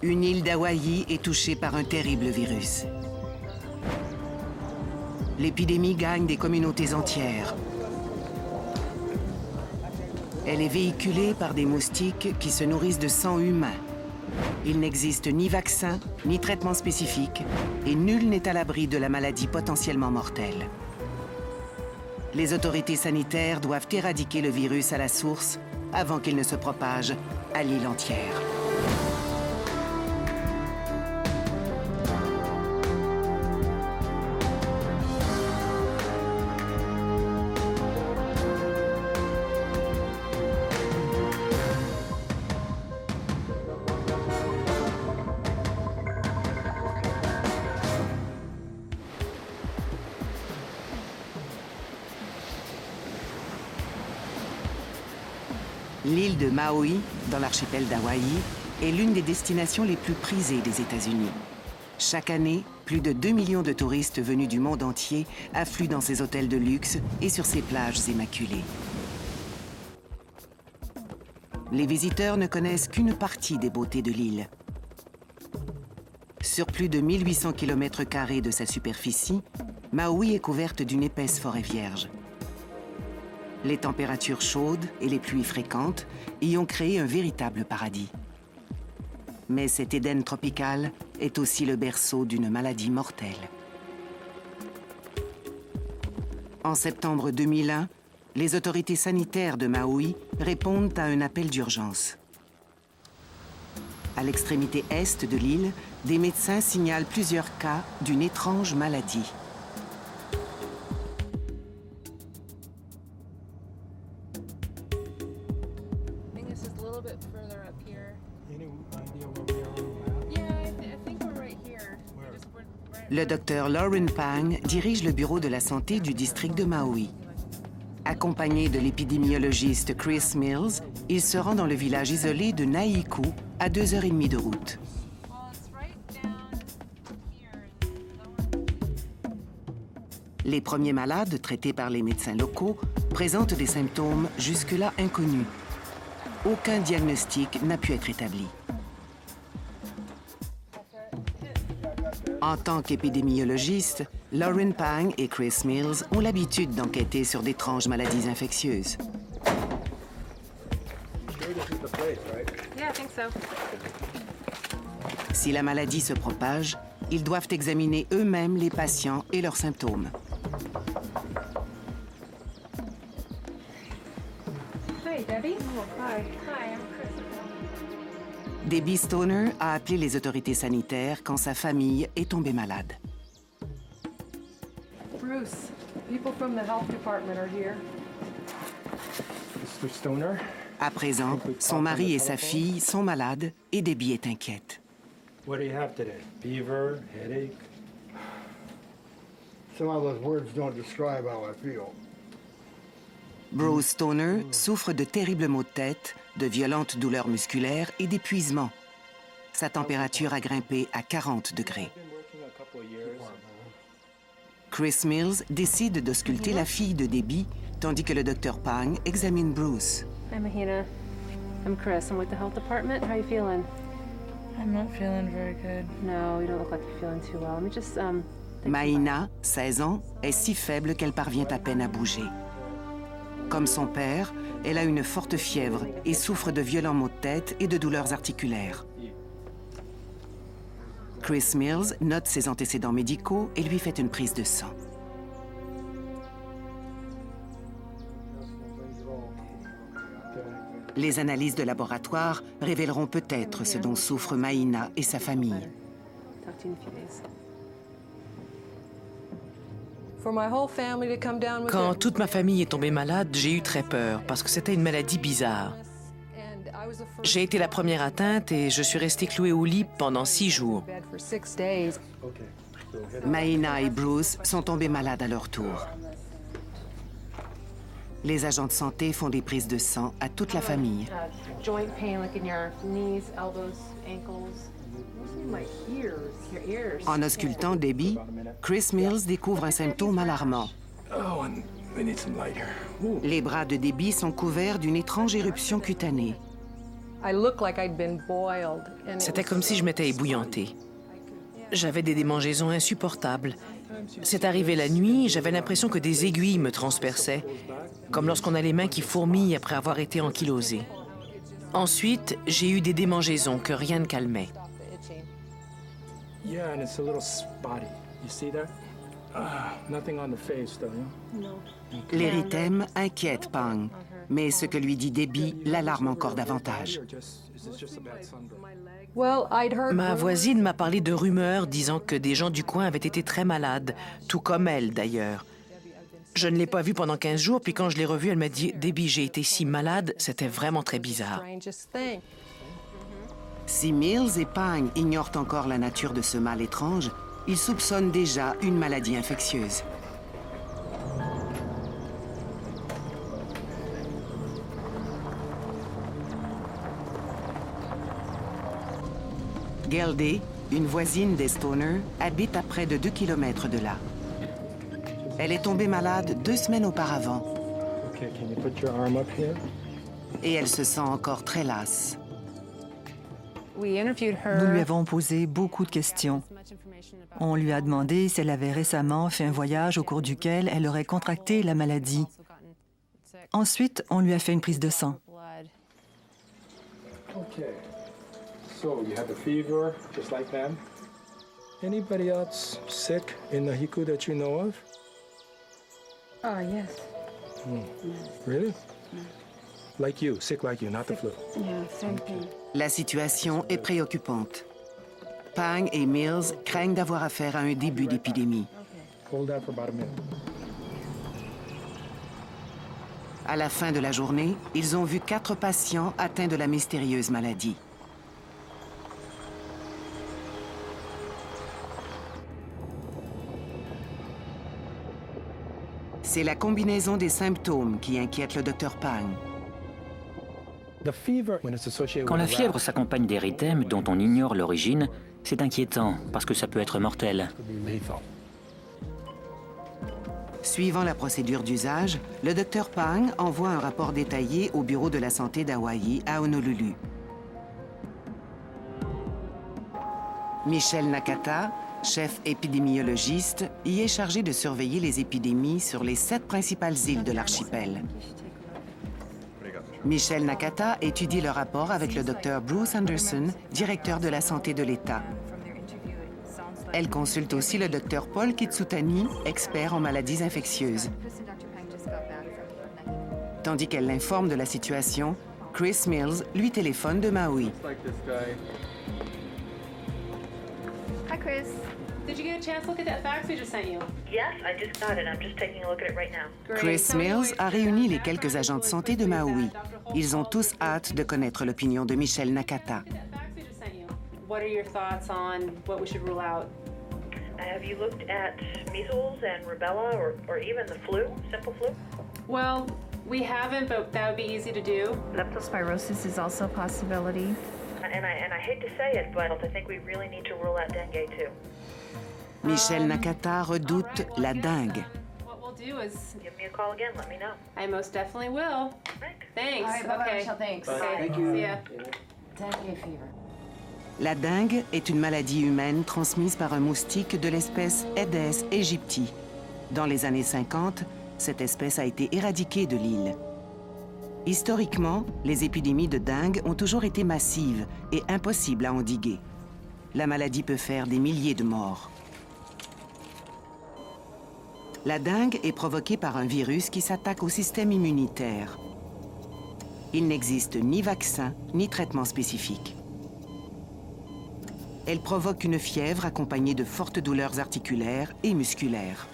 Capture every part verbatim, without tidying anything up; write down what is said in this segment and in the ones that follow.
Une île d'Hawaï est touchée par un terrible virus. L'épidémie gagne des communautés entières. Elle est véhiculée par des moustiques qui se nourrissent de sang humain. Il n'existe ni vaccin, ni traitement spécifique, et nul n'est à l'abri de la maladie potentiellement mortelle. Les autorités sanitaires doivent éradiquer le virus à la source avant qu'il ne se propage à l'île entière. L'île de Maui, dans l'archipel d'Hawaï, est l'une des destinations les plus prisées des États-Unis. Chaque année, plus de deux millions de touristes venus du monde entier affluent dans ces hôtels de luxe et sur ces plages immaculées. Les visiteurs ne connaissent qu'une partie des beautés de l'île. Sur plus de mille huit cents kilomètres carrés de sa superficie, Maui est couverte d'une épaisse forêt vierge. Les températures chaudes et les pluies fréquentes y ont créé un véritable paradis. Mais cet Éden tropical est aussi le berceau d'une maladie mortelle. En septembre deux mille un, les autorités sanitaires de Maui répondent à un appel d'urgence. À l'extrémité est de l'île, des médecins signalent plusieurs cas d'une étrange maladie. Le docteur Lauren Pang dirige le bureau de la santé du district de Maui. Accompagné de l'épidémiologiste Chris Mills, il se rend dans le village isolé de Naiku, à deux heures trente de route. Les premiers malades, traités par les médecins locaux, présentent des symptômes jusque-là inconnus. Aucun diagnostic n'a pu être établi. En tant qu'épidémiologiste, Lauren Pang et Chris Mills ont l'habitude d'enquêter sur d'étranges maladies infectieuses. Si la maladie se propage, ils doivent examiner eux-mêmes les patients et leurs symptômes. Hi, Debbie. Oh, hi. Hi, I'm Chris. Debbie Stoner a appelé les autorités sanitaires quand sa famille est tombée malade. Bruce, people from the health department are here. Mister Stoner? À présent, son mari et sa fille sont malades et Debbie est inquiète. What do you have today? Fever, headache? Some of those words don't describe how I feel. Bruce Stoner souffre de terribles maux de tête, de violentes douleurs musculaires et d'épuisement. Sa température a grimpé à quarante degrés. Chris Mills décide d'ausculter la fille de Debbie, tandis que le docteur Pang examine Bruce. Hi, Mahina. I'm Chris. I'm with the health department. How are you feeling? I'm not feeling very good. No, you don't look like you're feeling too well. Let me just, um... Mahina, seize ans, est si faible qu'elle parvient à peine à bouger. Comme son père, elle a une forte fièvre et souffre de violents maux de tête et de douleurs articulaires. Chris Mills note ses antécédents médicaux et lui fait une prise de sang. Les analyses de laboratoire révéleront peut-être ce dont souffrent Mahina et sa famille. Quand toute ma famille est tombée malade, j'ai eu très peur parce que c'était une maladie bizarre. J'ai été la première atteinte et je suis restée clouée au lit pendant six jours. Mahina et Bruce sont tombés malades à leur tour. Les agents de santé font des prises de sang à toute la famille. En auscultant Debbie, Chris Mills découvre un symptôme alarmant. Les bras de Debbie sont couverts d'une étrange éruption cutanée. C'était comme si je m'étais ébouillantée. J'avais des démangeaisons insupportables. C'est arrivé la nuit, j'avais l'impression que des aiguilles me transperçaient, comme lorsqu'on a les mains qui fourmillent après avoir été ankylosées. Ensuite, j'ai eu des démangeaisons que rien ne calmait. Yeah, and it's a little spotty. You see that? Ah, nothing on the face, though, yeah? L'érythème inquiète Pang, mais ce que lui dit Debbie l'alarme encore davantage. Ma voisine m'a parlé de rumeurs disant que des gens du coin avaient été très malades, tout comme elle d'ailleurs. Je ne l'ai pas vue pendant quinze jours, puis quand je l'ai revue, elle m'a dit « Debbie, j'ai été si malade, c'était vraiment très bizarre. » Si Mills et Pang ignorent encore la nature de ce mal étrange, ils soupçonnent déjà une maladie infectieuse. Gelday, une voisine des Stoner, habite à près de deux kilomètres de là. Elle est tombée malade deux semaines auparavant. Okay, can you put your arm up here? Et elle se sent encore très lasse. Nous lui avons posé beaucoup de questions. On lui a demandé si elle avait récemment fait un voyage au cours duquel elle aurait contracté la maladie. Ensuite, on lui a fait une prise de sang. Okay. So, you have a fever, just like them? Anybody else sick in the Hiku that you know of? Oh, yes. Hmm. Really? Like you, sick like you, not the flu. Yeah, same thing. La situation est préoccupante. Pang et Mills craignent d'avoir affaire à un début d'épidémie. Hold that for about a minute. À la fin de la journée, ils ont vu quatre patients atteints de la mystérieuse maladie. C'est la combinaison des symptômes qui inquiète le docteur Pang. Quand la fièvre s'accompagne d'érythèmes dont on ignore l'origine, c'est inquiétant parce que ça peut être mortel. Suivant la procédure d'usage, le docteur Pang envoie un rapport détaillé au bureau de la santé d'Hawaï à Honolulu. Michel Nakata, chef épidémiologiste, y est chargé de surveiller les épidémies sur les sept principales îles de l'archipel. Michel Nakata étudie le rapport avec le docteur Bruce Anderson, directeur de la santé de l'État. Elle consulte aussi le docteur Paul Kitsutani, expert en maladies infectieuses. Tandis qu'elle l'informe de la situation, Chris Mills lui téléphone de Maui. Hi, Chris. Did you get a chance to look at that fax we just sent you? Yes, I just got it. I'm just taking a look at it right now. Chris Mills a réuni les quelques agents de santé de Maui. Ils ont tous hâte de connaître l'opinion de Michel Nakata. What are your thoughts on what we should rule out? Have you looked at measles and rubella or, or even the flu, simple flu? Well, we haven't, but that would be easy to do. Leptospirosis is also a possibility. And I, and I hate to say it, but I think we really need to rule out dengue too. Michel Nakata redoute la dengue. What we'll do is give me a call again. Let me know. I most definitely will. Thanks. All right, bye-bye, Okay. Michelle, thanks. Okay. Thank you. See ya. Dengue fever. La dengue est une maladie humaine transmise par un moustique de l'espèce Aedes aegypti. Dans les années cinquante, cette espèce a été éradiquée de l'île. Historiquement, les épidémies de dengue ont toujours été massives et impossibles à endiguer. La maladie peut faire des milliers de morts. La dengue est provoquée par un virus qui s'attaque au système immunitaire. Il n'existe ni vaccin ni traitement spécifique. Elle provoque une fièvre accompagnée de fortes douleurs articulaires et musculaires.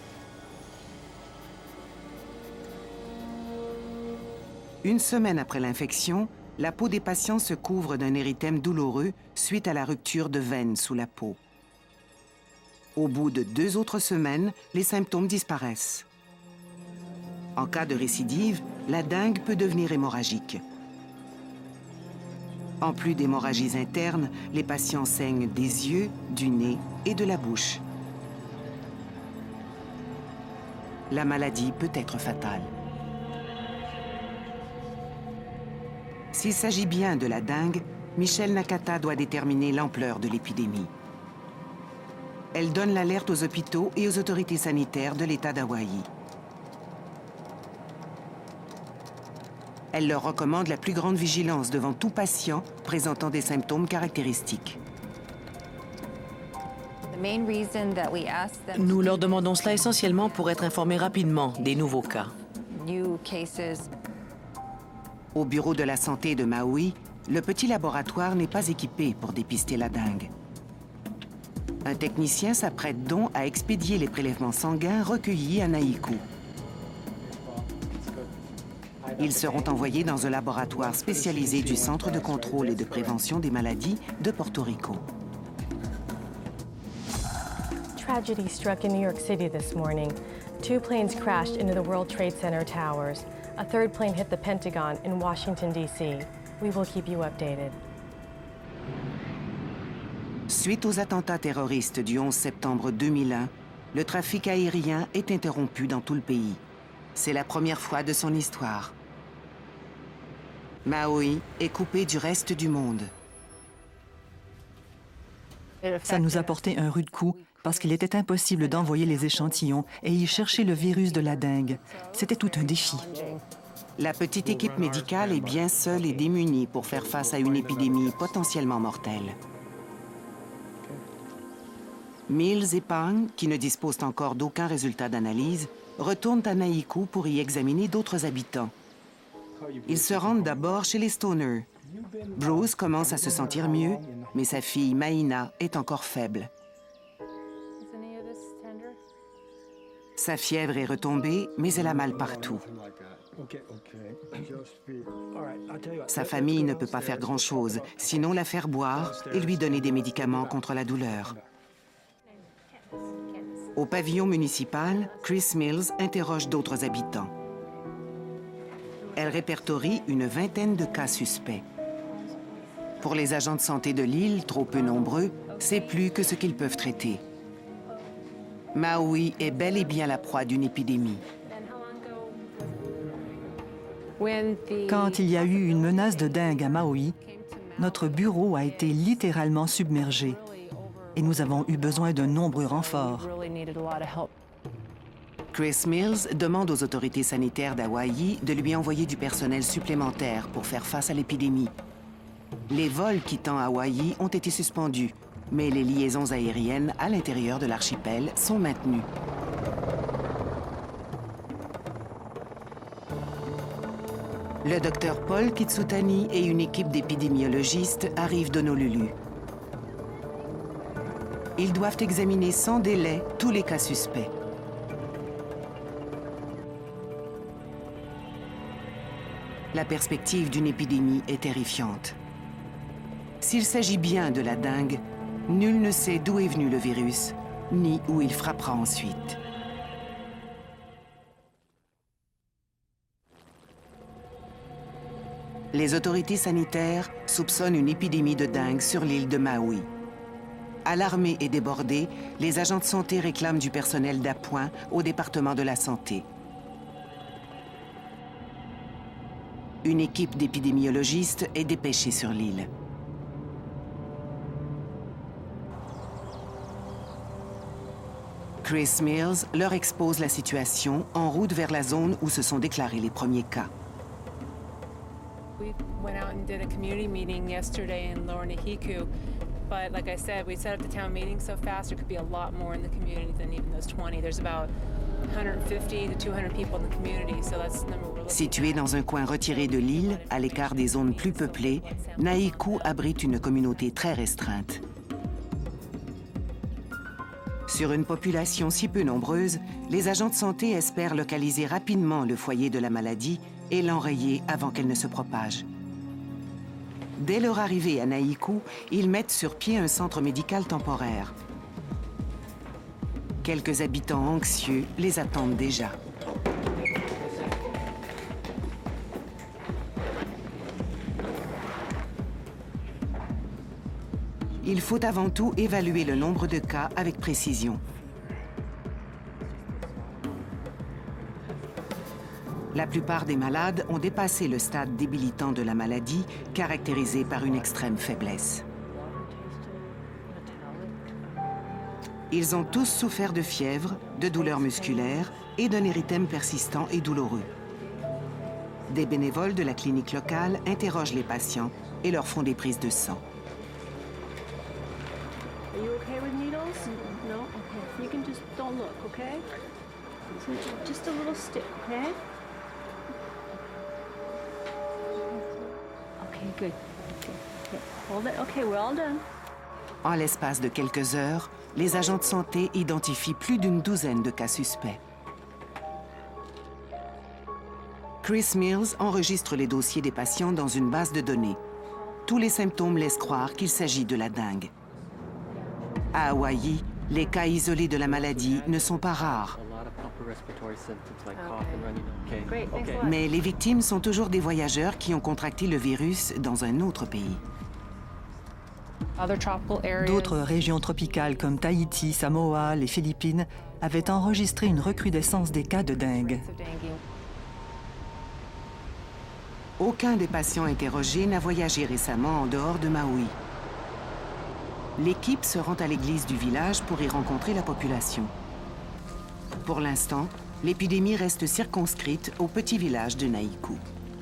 Une semaine après l'infection, la peau des patients se couvre d'un érythème douloureux suite à la rupture de veines sous la peau. Au bout de deux autres semaines, les symptômes disparaissent. En cas de récidive, la dengue peut devenir hémorragique. En plus d'hémorragies internes, les patients saignent des yeux, du nez et de la bouche. La maladie peut être fatale. S'il s'agit bien de la dengue, Michelle Nakata doit déterminer l'ampleur de l'épidémie. Elle donne l'alerte aux hôpitaux et aux autorités sanitaires de l'État d'Hawaï. Elle leur recommande la plus grande vigilance devant tout patient présentant des symptômes caractéristiques. Nous leur demandons cela essentiellement pour être informés rapidement des nouveaux cas. Au bureau de la santé de Maui, le petit laboratoire n'est pas équipé pour dépister la dengue. Un technicien s'apprête donc à expédier les prélèvements sanguins recueillis à Nahiku. Ils seront envoyés dans un laboratoire spécialisé du Centre de contrôle et de prévention des maladies de Porto Rico. Tragedy struck in New York City this morning. Two planes crashed into the World Trade Center towers. A third plane hit the Pentagon in Washington, D C We will keep you updated. Suite aux attentats terroristes du onze septembre deux mille un, le trafic aérien est interrompu dans tout le pays. C'est la première fois de son histoire. Maui est coupé du reste du monde. Ça nous a porté un rude coup parce qu'il était impossible d'envoyer les échantillons et y chercher le virus de la dengue. C'était tout un défi. La petite équipe médicale est bien seule et démunie pour faire face à une épidémie potentiellement mortelle. Mills et Pang, qui ne disposent encore d'aucun résultat d'analyse, retournent à Nahiku pour y examiner d'autres habitants. Ils se rendent d'abord chez les Stoners. Bruce commence à se sentir mieux, mais sa fille Maïna est encore faible. Sa fièvre est retombée, mais elle a mal partout. Sa famille ne peut pas faire grand-chose, sinon la faire boire et lui donner des médicaments contre la douleur. Au pavillon municipal, Chris Mills interroge d'autres habitants. Elle répertorie une vingtaine de cas suspects. Pour les agents de santé de l'île, trop peu nombreux, c'est plus que ce qu'ils peuvent traiter. Maui est bel et bien la proie d'une épidémie. Quand il y a eu une menace de dengue à Maui, notre bureau a été littéralement submergé et nous avons eu besoin de nombreux renforts. Chris Mills demande aux autorités sanitaires d'Hawaï de lui envoyer du personnel supplémentaire pour faire face à l'épidémie. Les vols quittant Hawaï ont été suspendus, mais les liaisons aériennes à l'intérieur de l'archipel sont maintenues. Le docteur Paul Kitsutani et une équipe d'épidémiologistes arrivent d'Honolulu. Ils doivent examiner sans délai tous les cas suspects. La perspective d'une épidémie est terrifiante. S'il s'agit bien de la dengue, nul ne sait d'où est venu le virus, ni où il frappera ensuite. Les autorités sanitaires soupçonnent une épidémie de dengue sur l'île de Maui. Alarmés et débordés, les agents de santé réclament du personnel d'appoint au département de la santé. Une équipe d'épidémiologistes est dépêchée sur l'île. Chris Mills leur expose la situation en route vers la zone où se sont déclarés les premiers cas. We went out and did a community meeting yesterday in Lower Nahiku, but like I said, we set up the town meeting so fast there could be a lot more in the community than even those twenty. There's about one hundred fifty to two hundred people in the community, so that's the number we're looking at. Situé dans un coin retiré de l'île, à l'écart des zones plus peuplées, Nahiku abrite une communauté très restreinte. Sur une population si peu nombreuse, les agents de santé espèrent localiser rapidement le foyer de la maladie et l'enrayer avant qu'elle ne se propage. Dès leur arrivée à Nahiku, ils mettent sur pied un centre médical temporaire. Quelques habitants anxieux les attendent déjà. Il faut avant tout évaluer le nombre de cas avec précision. La plupart des malades ont dépassé le stade débilitant de la maladie, caractérisé par une extrême faiblesse. Ils ont tous souffert de fièvre, de douleurs musculaires et d'un érythème persistant et douloureux. Des bénévoles de la clinique locale interrogent les patients et leur font des prises de sang. Are you okay with needles? No? Okay. You can just don't look, okay? So just a little stick, okay? Okay, good. Okay. Okay. Hold it. Okay, we're all done. En l'espace de quelques heures, les agents de santé identifient plus d'une douzaine de cas suspects. Chris Mills enregistre les dossiers des patients dans une base de données. Tous les symptômes laissent croire qu'il s'agit de la dengue. À Hawaï, les cas isolés de la maladie ne sont pas rares. Mais les victimes sont toujours des voyageurs qui ont contracté le virus dans un autre pays. D'autres régions tropicales comme Tahiti, Samoa, les Philippines avaient enregistré une recrudescence des cas de dengue. Aucun des patients interrogés n'a voyagé récemment en dehors de Maui. L'équipe se rend à l'église du village pour y rencontrer la population. Pour l'instant, l'épidémie reste circonscrite au petit village de Nahiku.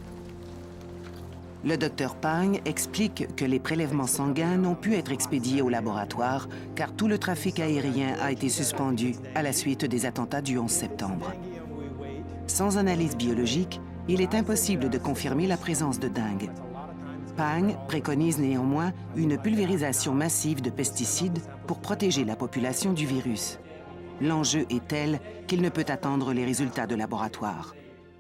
Le docteur Pang explique que les prélèvements sanguins n'ont pu être expédiés au laboratoire car tout le trafic aérien a été suspendu à la suite des attentats du onze septembre. Sans analyse biologique, il est impossible de confirmer la présence de dengue. Pang préconise néanmoins une pulvérisation massive de pesticides pour protéger la population du virus. L'enjeu est tel qu'il ne peut attendre les résultats de laboratoire.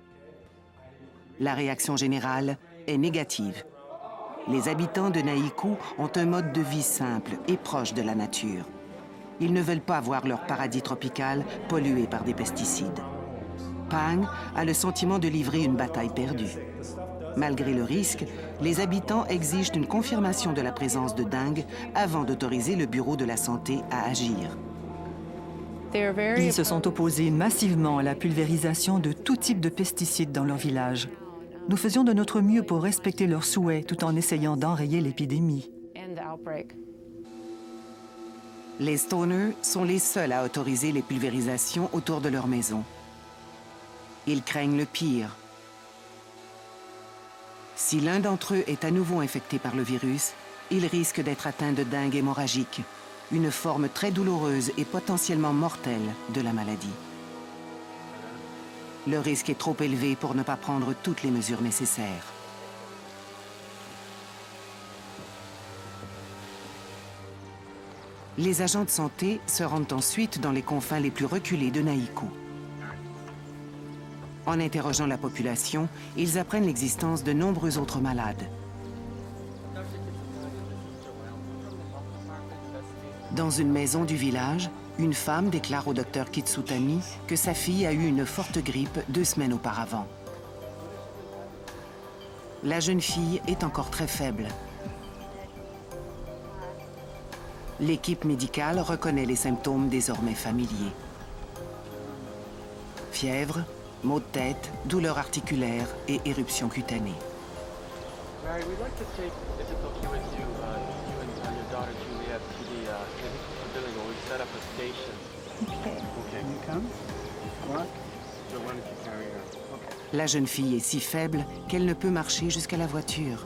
La réaction générale est négative. Les habitants de Nahiku ont un mode de vie simple et proche de la nature. Ils ne veulent pas voir leur paradis tropical pollué par des pesticides. Pang a le sentiment de livrer une bataille perdue. Malgré le risque, les habitants exigent une confirmation de la présence de dengue avant d'autoriser le Bureau de la santé à agir. Ils se sont opposés massivement à la pulvérisation de tout type de pesticides dans leur village. Nous faisions de notre mieux pour respecter leurs souhaits tout en essayant d'enrayer l'épidémie. Les Stoners sont les seuls à autoriser les pulvérisations autour de leur maison. Ils craignent le pire. Si l'un d'entre eux est à nouveau infecté par le virus, il risque d'être atteint de dengue hémorragique, une forme très douloureuse et potentiellement mortelle de la maladie. Le risque est trop élevé pour ne pas prendre toutes les mesures nécessaires. Les agents de santé se rendent ensuite dans les confins les plus reculés de Nahiku. En interrogeant la population, ils apprennent l'existence de nombreux autres malades. Dans une maison du village, une femme déclare au docteur Kitsutami que sa fille a eu une forte grippe deux semaines auparavant. La jeune fille est encore très faible. L'équipe médicale reconnaît les symptômes désormais familiers. Fièvre, maux de tête, douleurs articulaires et éruptions cutanées. Mary, we'd like to take, if it's okay with you, uh, you and uh, your daughter Juliet to the, uh, the building where we set up a station. Okay. Okay. You come? What? So why don't you carry her? Okay. La jeune fille est si faible qu'elle ne peut marcher jusqu'à la voiture.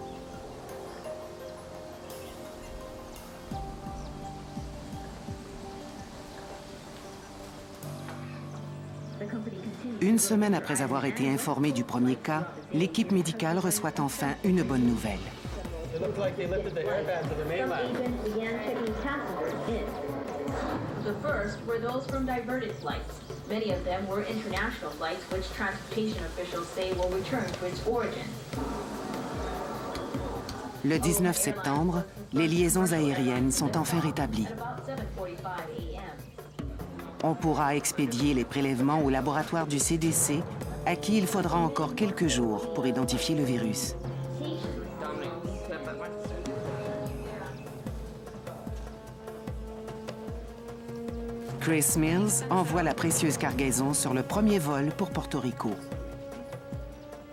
Une semaine après avoir été informée du premier cas, l'équipe médicale reçoit enfin une bonne nouvelle. It looked like they lifted the airbag to the mainland. The first were those from diverted flights. Many of them were international flights, which transportation officials say will return to its origin. Le dix-neuf septembre, les liaisons aériennes sont enfin rétablies. On pourra expédier les prélèvements au laboratoire du C D C, à qui il faudra encore quelques jours pour identifier le virus. Chris Mills envoie la précieuse cargaison sur le premier vol pour Porto Rico.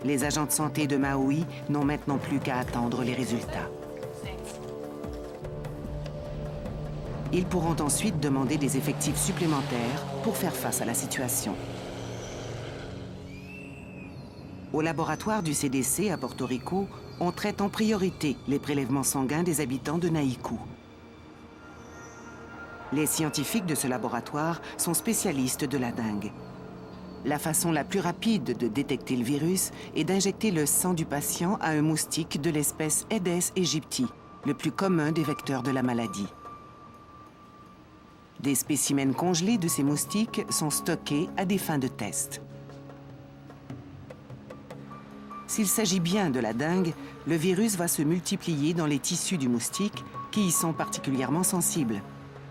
Les agents de santé de Maui n'ont maintenant plus qu'à attendre les résultats. Ils pourront ensuite demander des effectifs supplémentaires pour faire face à la situation. Au laboratoire du C D C à Porto Rico, on traite en priorité les prélèvements sanguins des habitants de Nahiku. Les scientifiques de ce laboratoire sont spécialistes de la dengue. La façon la plus rapide de détecter le virus est d'injecter le sang du patient à un moustique de l'espèce Aedes aegypti, le plus commun des vecteurs de la maladie. Des spécimens congelés de ces moustiques sont stockés à des fins de test. S'il s'agit bien de la dengue, le virus va se multiplier dans les tissus du moustique qui y sont particulièrement sensibles.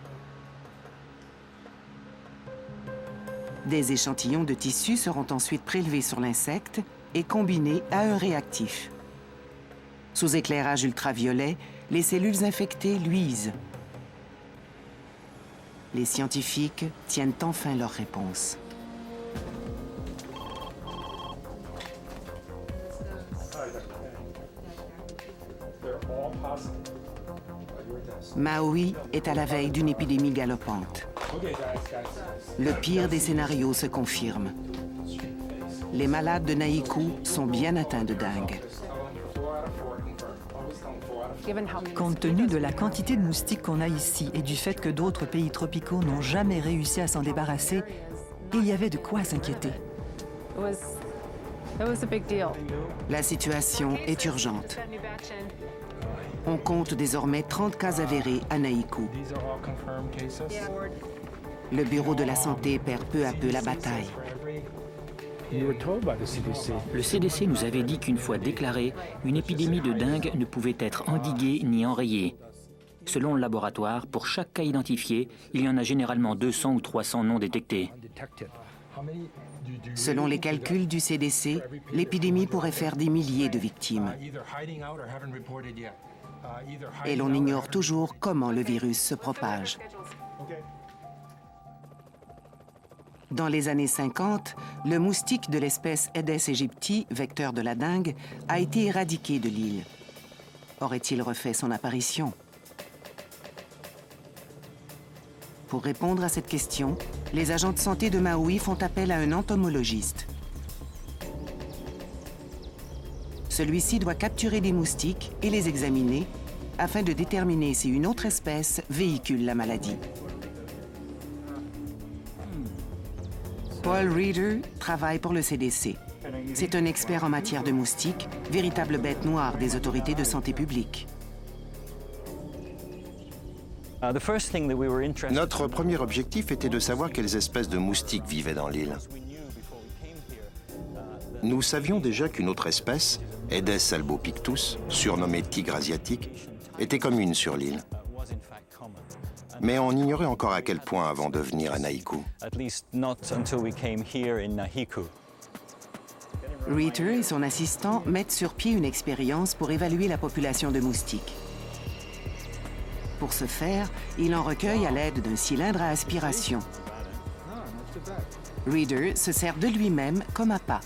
Des échantillons de tissus seront ensuite prélevés sur l'insecte et combinés à un réactif. Sous éclairage ultraviolet, les cellules infectées luisent. Les scientifiques tiennent enfin leur réponse. Maui est à la veille d'une épidémie galopante. Le pire des scénarios se confirme. Les malades de Nahiku sont bien atteints de dengue. Compte tenu de la quantité de moustiques qu'on a ici et du fait que d'autres pays tropicaux n'ont jamais réussi à s'en débarrasser, il y avait de quoi s'inquiéter. La situation est urgente. On compte désormais trente cas avérés à Nahiku. Le Bureau de la santé perd peu à peu la bataille. Le C D C nous avait dit qu'une fois déclarée, une épidémie de dengue ne pouvait être endiguée ni enrayée. Selon le laboratoire, pour chaque cas identifié, il y en a généralement deux cents ou trois cents non détectés. Selon les calculs du C D C, l'épidémie pourrait faire des milliers de victimes. Et l'on ignore toujours comment le virus se propage. Dans les années cinquante, le moustique de l'espèce Aedes aegypti, vecteur de la dengue, a été éradiqué de l'île. Aurait-il refait son apparition? Pour répondre à cette question, les agents de santé de Maui font appel à un entomologiste. Celui-ci doit capturer des moustiques et les examiner afin de déterminer si une autre espèce véhicule la maladie. Paul Reeder travaille pour le C D C. C'est un expert en matière de moustiques, véritable bête noire des autorités de santé publique. Notre premier objectif était de savoir quelles espèces de moustiques vivaient dans l'île. Nous savions déjà qu'une autre espèce, Aedes albopictus, surnommée tigre asiatique, était commune sur l'île. Mais on ignorait encore à quel point avant de venir à Nahiku. Reeder et son assistant mettent sur pied une expérience pour évaluer la population de moustiques. Pour ce faire, il en recueille à l'aide d'un cylindre à aspiration. Reeder se sert de lui-même comme appât.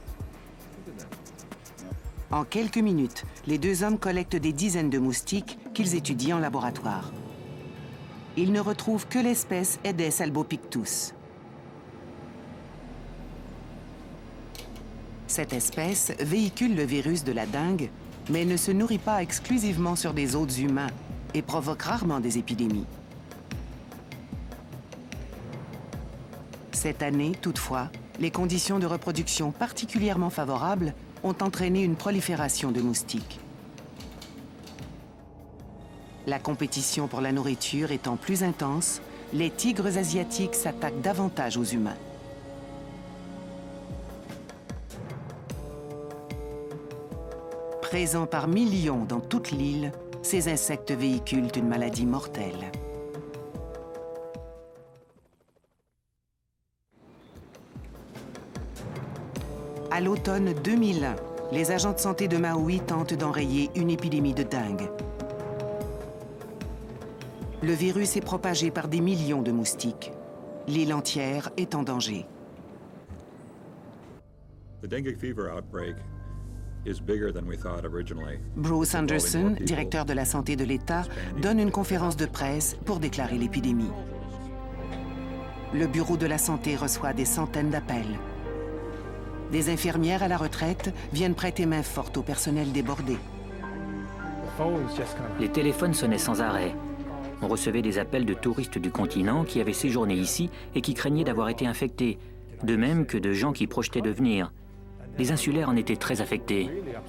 En quelques minutes, les deux hommes collectent des dizaines de moustiques qu'ils étudient en laboratoire. Ils ne retrouvent que l'espèce Aedes albopictus. Cette espèce véhicule le virus de la dengue, mais ne se nourrit pas exclusivement sur des hôtes humains et provoque rarement des épidémies. Cette année, toutefois, les conditions de reproduction particulièrement favorables ont entraîné une prolifération de moustiques. La compétition pour la nourriture étant plus intense, les tigres asiatiques s'attaquent davantage aux humains. Présents par millions dans toute l'île, ces insectes véhiculent une maladie mortelle. À l'automne deux mille un, les agents de santé de Maui tentent d'enrayer une épidémie de dengue. Le virus est propagé par des millions de moustiques. L'île entière est en danger. The dengue fever outbreak Bruce Anderson, directeur de la santé de l'État, donne une conférence de presse pour déclarer l'épidémie. Le Bureau de la santé reçoit des centaines d'appels. Des infirmières à la retraite viennent prêter main forte au personnel débordé. Les téléphones sonnaient sans arrêt. On recevait des appels de touristes du continent qui avaient séjourné ici et qui craignaient d'avoir été infectés, de même que de gens qui projetaient de venir. Les insulaires en étaient très affectés.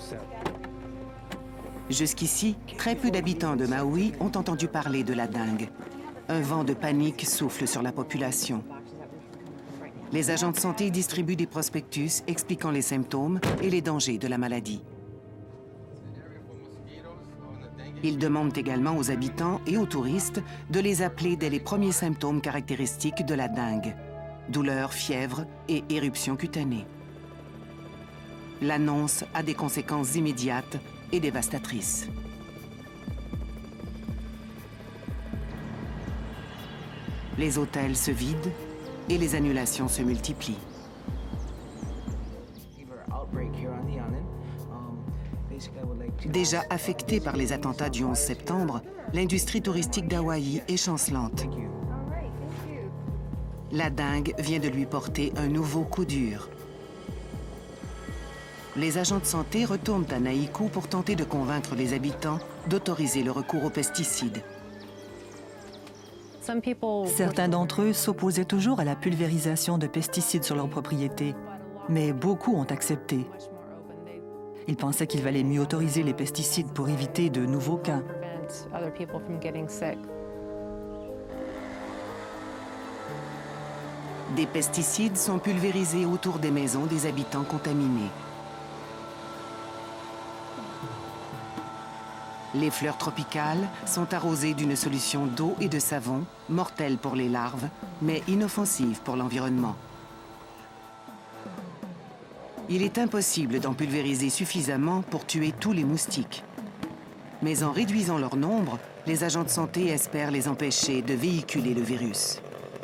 Jusqu'ici, très peu d'habitants de Maui ont entendu parler de la dengue. Un vent de panique souffle sur la population. Les agents de santé distribuent des prospectus expliquant les symptômes et les dangers de la maladie. Ils demandent également aux habitants et aux touristes de les appeler dès les premiers symptômes caractéristiques de la dengue: douleurs, fièvre et éruptions cutanées. L'annonce a des conséquences immédiates et dévastatrices. Les hôtels se vident et les annulations se multiplient. Déjà affectée par les attentats du onze septembre, l'industrie touristique d'Hawaï est chancelante. La dengue vient de lui porter un nouveau coup dur. Les agents de santé retournent à Nahiku pour tenter de convaincre les habitants d'autoriser le recours aux pesticides. Certains d'entre eux s'opposaient toujours à la pulvérisation de pesticides sur leurs propriétés, mais beaucoup ont accepté. Ils pensaient qu'il valait mieux autoriser les pesticides pour éviter de nouveaux cas. Des pesticides sont pulvérisés autour des maisons des habitants contaminés. Les fleurs tropicales sont arrosées d'une solution d'eau et de savon, mortelle pour les larves, mais inoffensive pour l'environnement. Il est impossible d'en pulvériser suffisamment pour tuer tous les moustiques. Mais en réduisant leur nombre, les agents de santé espèrent les empêcher de véhiculer le virus.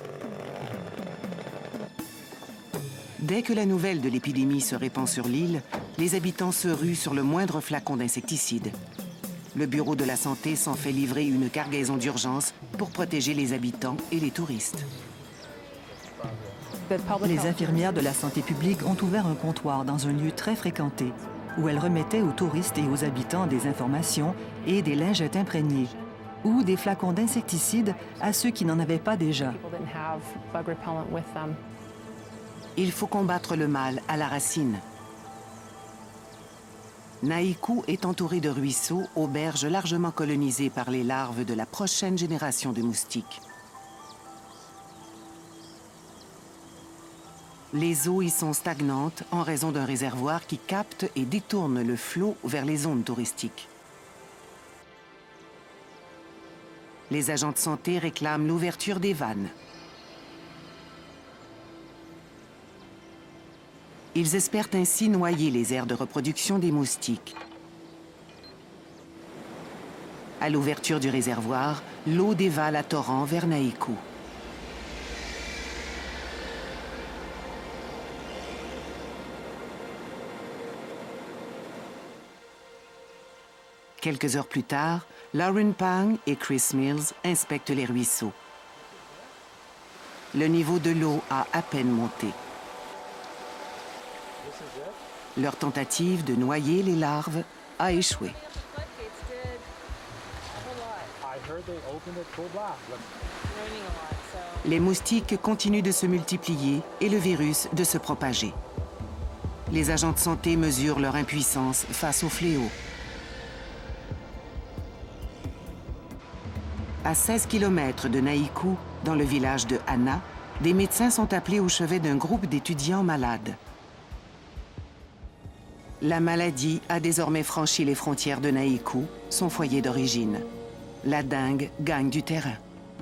Dès que la nouvelle de l'épidémie se répand sur l'île, les habitants se ruent sur le moindre flacon d'insecticide. Le Bureau de la santé s'en fait livrer une cargaison d'urgence pour protéger les habitants et les touristes. Les infirmières de la santé publique ont ouvert un comptoir dans un lieu très fréquenté, où elles remettaient aux touristes et aux habitants des informations et des lingettes imprégnées, ou des flacons d'insecticides à ceux qui n'en avaient pas déjà. Il faut combattre le mal à la racine. Nahiku est entouré de ruisseaux, auberges largement colonisées par les larves de la prochaine génération de moustiques. Les eaux y sont stagnantes en raison d'un réservoir qui capte et détourne le flot vers les zones touristiques. Les agents de santé réclament l'ouverture des vannes. Ils espèrent ainsi noyer les aires de reproduction des moustiques. À l'ouverture du réservoir, l'eau dévale à torrent vers Nahiku. Quelques heures plus tard, Lauren Pang et Chris Mills inspectent les ruisseaux. Le niveau de l'eau a à peine monté. Leur tentative de noyer les larves a échoué. Les moustiques continuent de se multiplier et le virus de se propager. Les agents de santé mesurent leur impuissance face au fléau. À seize kilomètres de Nahiku, dans le village de Hana, des médecins sont appelés au chevet d'un groupe d'étudiants malades. La maladie a désormais franchi les frontières de Nahiku, son foyer d'origine. La dengue gagne du terrain.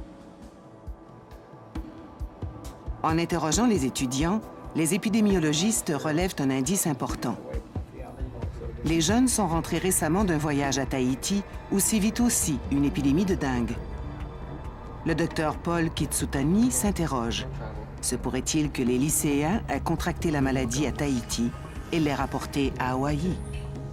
En interrogeant les étudiants, les épidémiologistes relèvent un indice important. Les jeunes sont rentrés récemment d'un voyage à Tahiti où sévit aussi une épidémie de dengue. Le docteur Paul Kitsutani s'interroge. Se pourrait-il que les lycéens aient contracté la maladie à Tahiti et l'aient rapportée à Hawaï?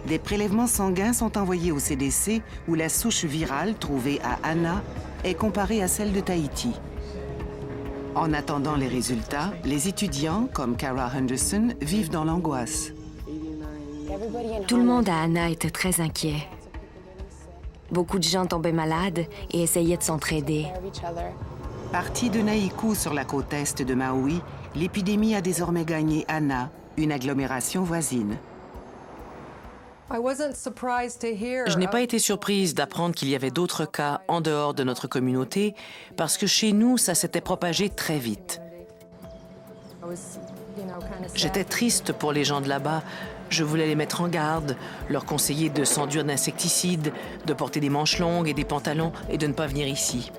Des prélèvements sanguins sont envoyés au C D C où la souche virale trouvée à Anna est comparée à celle de Tahiti. En attendant les résultats, les étudiants, comme Kara Henderson, vivent dans l'angoisse. Tout le monde à Anna était très inquiet. Beaucoup de gens tombaient malades et essayaient de s'entraider. Partie de Nahiku sur la côte est de Maui, l'épidémie a désormais gagné Anna, une agglomération voisine. Je n'ai pas été surprise d'apprendre qu'il y avait d'autres cas en dehors de notre communauté parce que chez nous, ça s'était propagé très vite. J'étais triste pour les gens de là-bas. Je voulais les mettre en garde, leur conseiller de s'enduire d'insecticides, de porter des manches longues et des pantalons et de ne pas venir ici.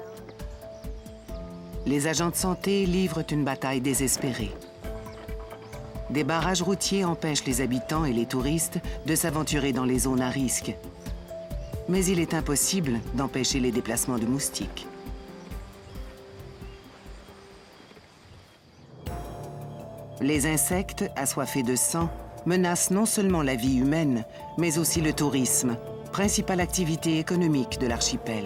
Les agents de santé livrent une bataille désespérée. Des barrages routiers empêchent les habitants et les touristes de s'aventurer dans les zones à risque. Mais il est impossible d'empêcher les déplacements de moustiques. Les insectes, assoiffés de sang, menacent non seulement la vie humaine, mais aussi le tourisme, principale activité économique de l'archipel.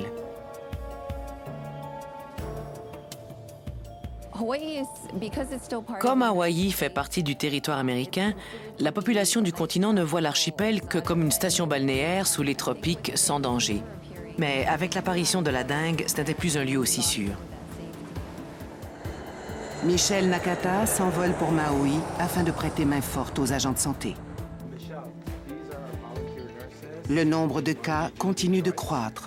Comme Hawaï fait partie du territoire américain, la population du continent ne voit l'archipel que comme une station balnéaire sous les tropiques sans danger. Mais avec l'apparition de la dengue, ce n'était plus un lieu aussi sûr. Michel Nakata s'envole pour Maui afin de prêter main forte aux agents de santé. Le nombre de cas continue de croître.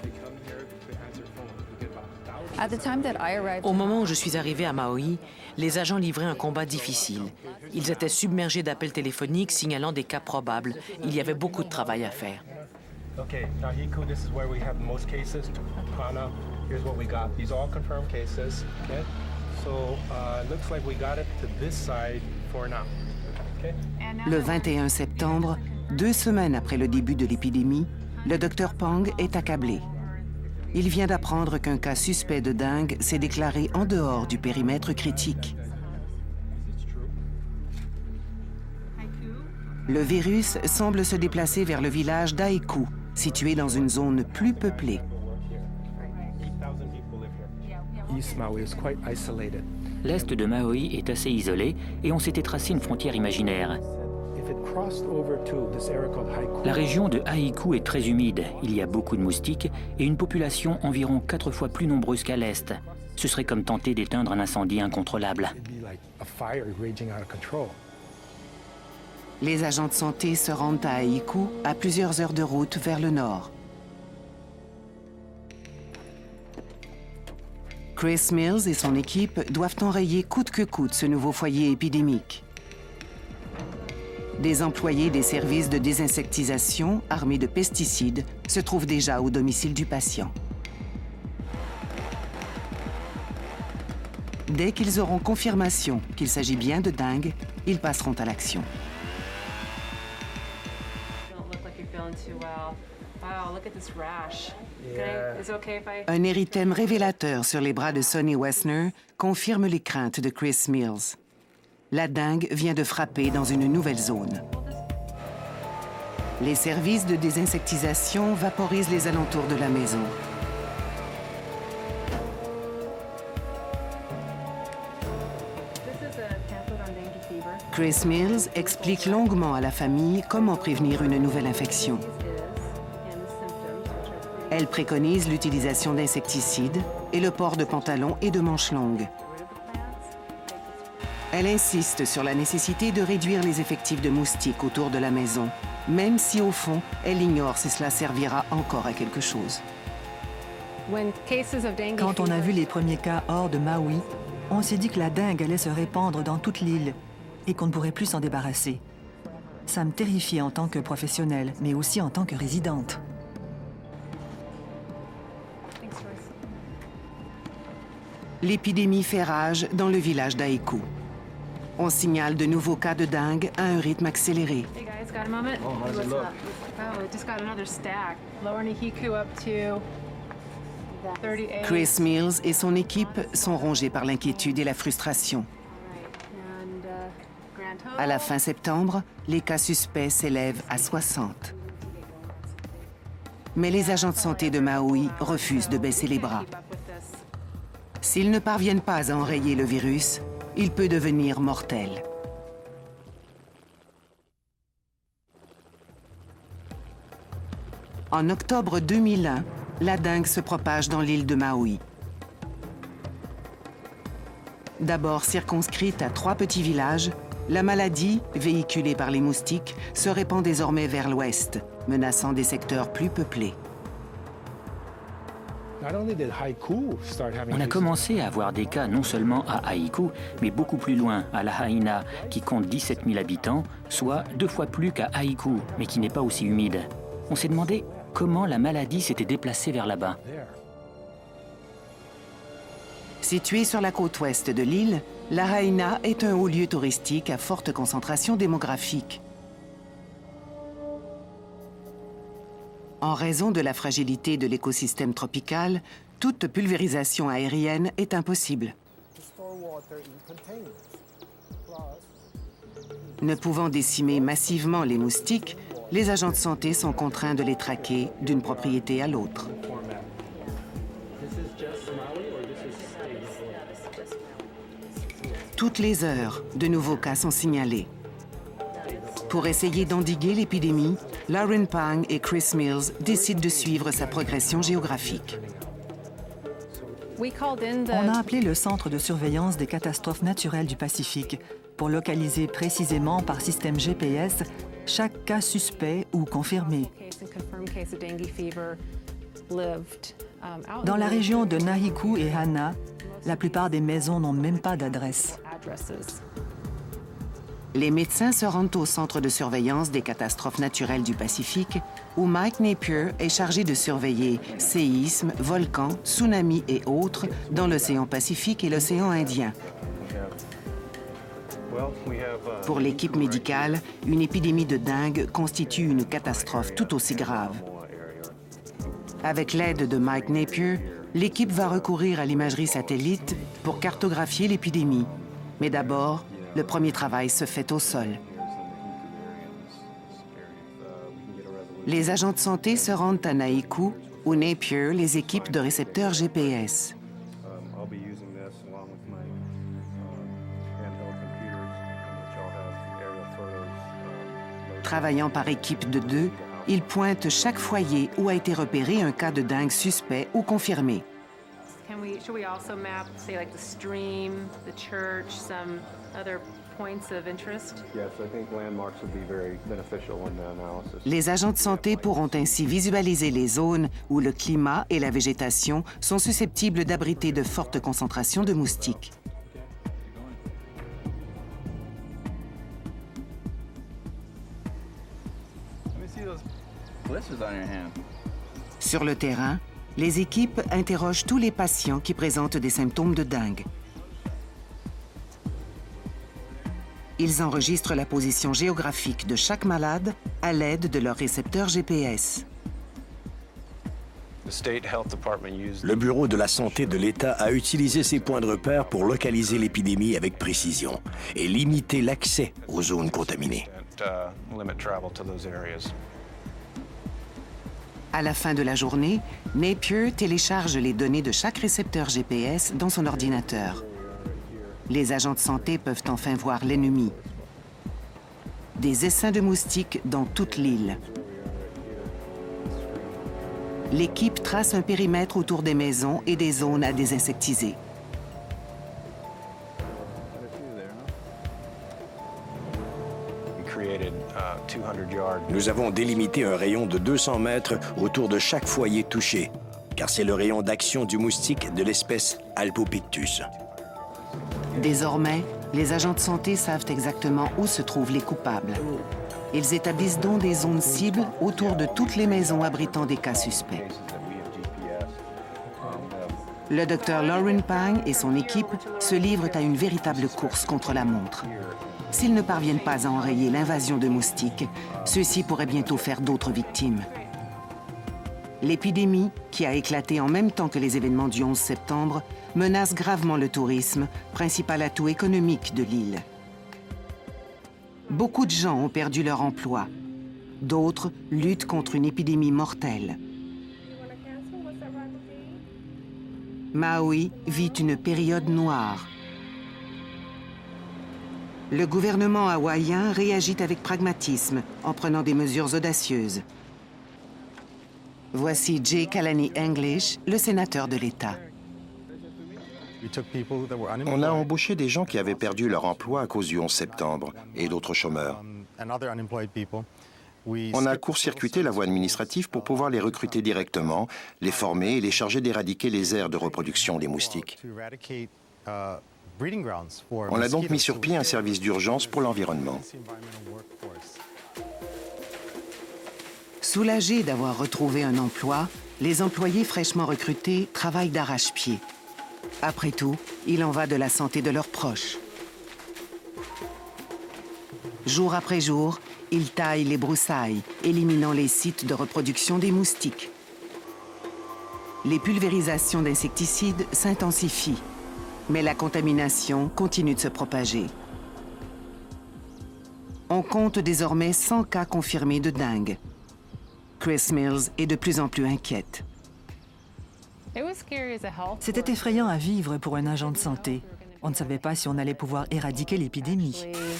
Au moment où je suis arrivée à Maui, les agents livraient un combat difficile. Ils étaient submergés d'appels téléphoniques signalant des cas probables. Il y avait beaucoup de travail à faire. Okay, Nahiku, this is where we have the most cases. Hana, here's what we got. These are all confirmed cases. Okay, so uh, looks like we got it to this side for now. Okay. Le vingt et un septembre, deux semaines après le début de l'épidémie, le docteur Pang est accablé. Il vient d'apprendre qu'un cas suspect de dengue s'est déclaré en dehors du périmètre critique. Le virus semble se déplacer vers le village d'Aiku, situé dans une zone plus peuplée. L'est de Maui est assez isolé et on s'était tracé une frontière imaginaire. La région de Haiku est très humide, il y a beaucoup de moustiques et une population environ quatre fois plus nombreuse qu'à l'est. Ce serait comme tenter d'éteindre un incendie incontrôlable. Les agents de santé se rendent à Haiku, à plusieurs heures de route vers le nord. Chris Mills et son équipe doivent enrayer coûte que coûte ce nouveau foyer épidémique. Des employés des services de désinsectisation, armés de pesticides, se trouvent déjà au domicile du patient. Dès qu'ils auront confirmation qu'il s'agit bien de dengue, ils passeront à l'action. Un érythème révélateur sur les bras de Sonny Wessner confirme les craintes de Chris Mills. La dengue vient de frapper dans une nouvelle zone. Les services de désinsectisation vaporisent les alentours de la maison. Chris Mills explique longuement à la famille comment prévenir une nouvelle infection. Elle préconise l'utilisation d'insecticides et le port de pantalons et de manches longues. Elle insiste sur la nécessité de réduire les effectifs de moustiques autour de la maison, même si, au fond, elle ignore si cela servira encore à quelque chose. Quand on a vu les premiers cas hors de Maui, on s'est dit que la dengue allait se répandre dans toute l'île et qu'on ne pourrait plus s'en débarrasser. Ça me terrifiait en tant que professionnelle, mais aussi en tant que résidente. L'épidémie fait rage dans le village d'Haiku. On signale de nouveaux cas de dengue à un rythme accéléré. Hey guys, got a moment? Oh, how's it look? Oh, we just got another stack. Lower Nahiku up to thirty-eight. Chris Mills et son équipe sont rongés par l'inquiétude et la frustration. À la fin septembre, les cas suspects s'élèvent à soixante. Mais les agents de santé de Maui refusent de baisser les bras. S'ils ne parviennent pas à enrayer le virus, il peut devenir mortel. En octobre deux mille un, la dengue se propage dans l'île de Maui. D'abord circonscrite à trois petits villages, la maladie, véhiculée par les moustiques, se répand désormais vers l'ouest, menaçant des secteurs plus peuplés. On a commencé à avoir des cas non seulement à Haiku, mais beaucoup plus loin, à Lahaina, qui compte dix-sept mille habitants, soit deux fois plus qu'à Haiku, mais qui n'est pas aussi humide. On s'est demandé comment la maladie s'était déplacée vers là-bas. Située sur la côte ouest de l'île, Lahaina est un haut lieu touristique à forte concentration démographique. En raison de la fragilité de l'écosystème tropical, toute pulvérisation aérienne est impossible. Ne pouvant décimer massivement les moustiques, les agents de santé sont contraints de les traquer d'une propriété à l'autre. Toutes les heures, de nouveaux cas sont signalés. Pour essayer d'endiguer l'épidémie, Lauren Pang et Chris Mills décident de suivre sa progression géographique. On a appelé le Centre de surveillance des catastrophes naturelles du Pacifique pour localiser précisément par système G P S chaque cas suspect ou confirmé. Dans la région de Nahiku et Hana, la plupart des maisons n'ont même pas d'adresse. Les médecins se rendent au Centre de surveillance des catastrophes naturelles du Pacifique, où Mike Napier est chargé de surveiller séismes, volcans, tsunamis et autres dans l'océan Pacifique et l'océan Indien. Pour l'équipe médicale, une épidémie de dengue constitue une catastrophe tout aussi grave. Avec l'aide de Mike Napier, l'équipe va recourir à l'imagerie satellite pour cartographier l'épidémie. Mais d'abord, le premier travail se fait au sol. Les agents de santé se rendent à Nahiku, où Napier les équipe de récepteurs G P S. Travaillant par équipe de deux, ils pointent chaque foyer où a été repéré un cas de dengue suspect ou confirmé. Can we, should we also map, say, like the stream, the church, some other points of interest? Yes, I think landmarks would be very beneficial in the analysis. Les agents de santé pourront ainsi visualiser les zones où le climat et la végétation sont susceptibles d'abriter de fortes concentrations de moustiques. Sur le terrain, les équipes interrogent tous les patients qui présentent des symptômes de dengue. Ils enregistrent la position géographique de chaque malade à l'aide de leur récepteur G P S. Le Bureau de la santé de l'État a utilisé ces points de repère pour localiser l'épidémie avec précision et limiter l'accès aux zones contaminées. À la fin de la journée, Napier télécharge les données de chaque récepteur G P S dans son ordinateur. Les agents de santé peuvent enfin voir l'ennemi. Des essaims de moustiques dans toute l'île. L'équipe trace un périmètre autour des maisons et des zones à désinsectiser. Nous avons délimité un rayon de deux cents mètres autour de chaque foyer touché, car c'est le rayon d'action du moustique de l'espèce Albopictus. Désormais, les agents de santé savent exactement où se trouvent les coupables. Ils établissent donc des zones cibles autour de toutes les maisons abritant des cas suspects. Le docteur Lauren Pang et son équipe se livrent à une véritable course contre la montre. S'ils ne parviennent pas à enrayer l'invasion de moustiques, ceux-ci pourraient bientôt faire d'autres victimes. L'épidémie, qui a éclaté en même temps que les événements du onze septembre, menace gravement le tourisme, principal atout économique de l'île. beaucoup de gens ont perdu leur emploi. D'autres luttent contre une épidémie mortelle. Maui vit une période noire. Le gouvernement hawaïen réagit avec pragmatisme en prenant des mesures audacieuses. Voici Jay Kalani English, le sénateur de l'État. On a embauché des gens qui avaient perdu leur emploi à cause du onze septembre et d'autres chômeurs. On a court-circuité la voie administrative pour pouvoir les recruter directement, les former et les charger d'éradiquer les aires de reproduction des moustiques. On a donc mis sur pied un service d'urgence pour l'environnement. Soulagés d'avoir retrouvé un emploi, les employés fraîchement recrutés travaillent d'arrache-pied. Après tout, il en va de la santé de leurs proches. Jour après jour, ils taillent les broussailles, éliminant les sites de reproduction des moustiques. Les pulvérisations d'insecticides s'intensifient, mais la contamination continue de se propager. On compte désormais cent cas confirmés de dengue. Chris Mills est de plus en plus inquiète. C'était effrayant à vivre pour un agent de santé. On ne savait pas si on allait pouvoir éradiquer l'épidémie.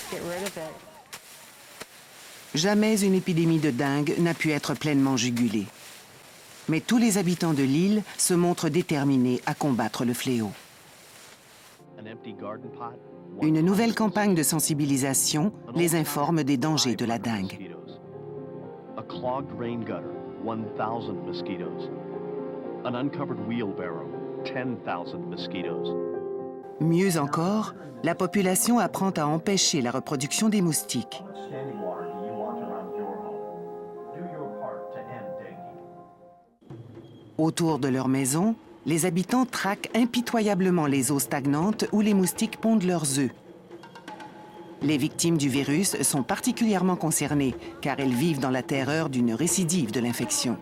Jamais une épidémie de dengue n'a pu être pleinement jugulée. Mais tous les habitants de l'île se montrent déterminés à combattre le fléau. Une nouvelle campagne de sensibilisation les informe des dangers de la dengue. A clogged rain gutter, one thousand mosquitoes. An uncovered wheelbarrow, ten thousand mosquitoes. Mieux encore, la population apprend à empêcher la reproduction des moustiques. Autour de leur maison, les habitants traquent impitoyablement les eaux stagnantes où les moustiques pondent leurs œufs. Les victimes du virus sont particulièrement concernées car elles vivent dans la terreur d'une récidive de l'infection.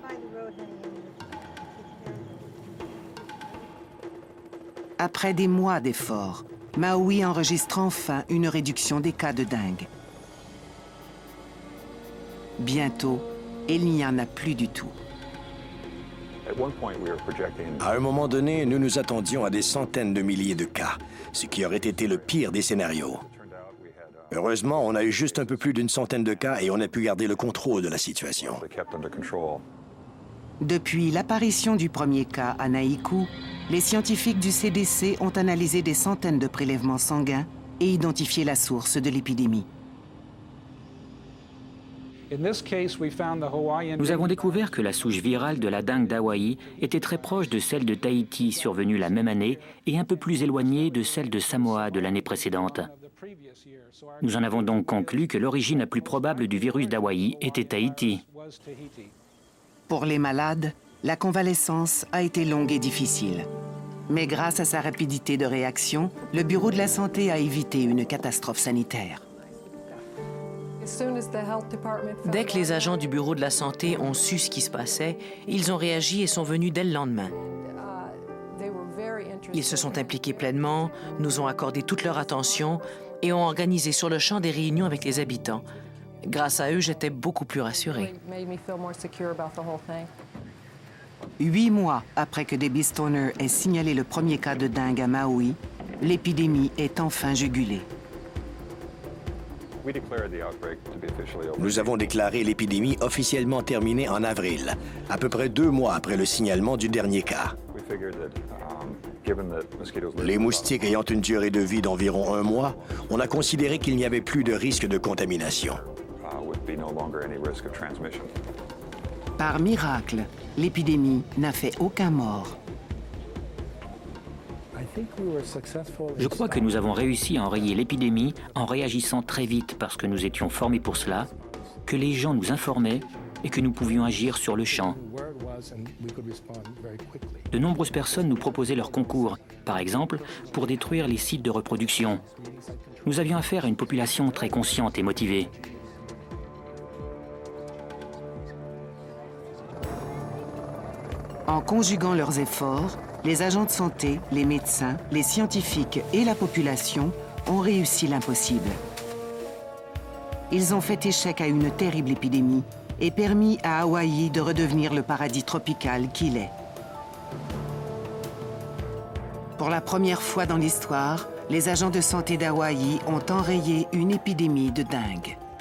Après des mois d'efforts, Maui enregistre enfin une réduction des cas de dengue. Bientôt, il n'y en a plus du tout. À un moment donné, nous nous attendions à des centaines de milliers de cas, ce qui aurait été le pire des scénarios. Heureusement, on a eu juste un peu plus d'une centaine de cas et on a pu garder le contrôle de la situation. Depuis l'apparition du premier cas à Nahiku, les scientifiques du C D C ont analysé des centaines de prélèvements sanguins et identifié la source de l'épidémie. Nous avons découvert que la souche virale de la dengue d'Hawaï était très proche de celle de Tahiti survenue la même année et un peu plus éloignée de celle de Samoa de l'année précédente. Nous en avons donc conclu que l'origine la plus probable du virus d'Hawaï était Tahiti. Pour les malades, la convalescence a été longue et difficile. Mais grâce à sa rapidité de réaction, le Bureau de la Santé a évité une catastrophe sanitaire. Dès que les agents du Bureau de la Santé ont su ce qui se passait, ils ont réagi et sont venus dès le lendemain. Ils se sont impliqués pleinement, nous ont accordé toute leur attention et ont organisé sur le champ des réunions avec les habitants. Grâce à eux, j'étais beaucoup plus rassurée. Huit mois après que Debbie Stoner ait signalé le premier cas de dengue à Maui, l'épidémie est enfin jugulée. Nous avons déclaré l'épidémie officiellement terminée en avril, à peu près deux mois après le signalement du dernier cas. Les moustiques ayant une durée de vie d'environ un mois, on a considéré qu'il n'y avait plus de risque de contamination. Par miracle, l'épidémie n'a fait aucun mort. Je crois que nous avons réussi à enrayer l'épidémie en réagissant très vite parce que nous étions formés pour cela, que les gens nous informaient et que nous pouvions agir sur le champ. De nombreuses personnes nous proposaient leurs concours, par exemple, pour détruire les sites de reproduction. Nous avions affaire à une population très consciente et motivée. En conjuguant leurs efforts, les agents de santé, les médecins, les scientifiques et la population ont réussi l'impossible. ils ont fait échec à une terrible épidémie et permis à Hawaï de redevenir le paradis tropical qu'il est. Pour la première fois dans l'histoire, les agents de santé d'Hawaï ont enrayé une épidémie de dengue.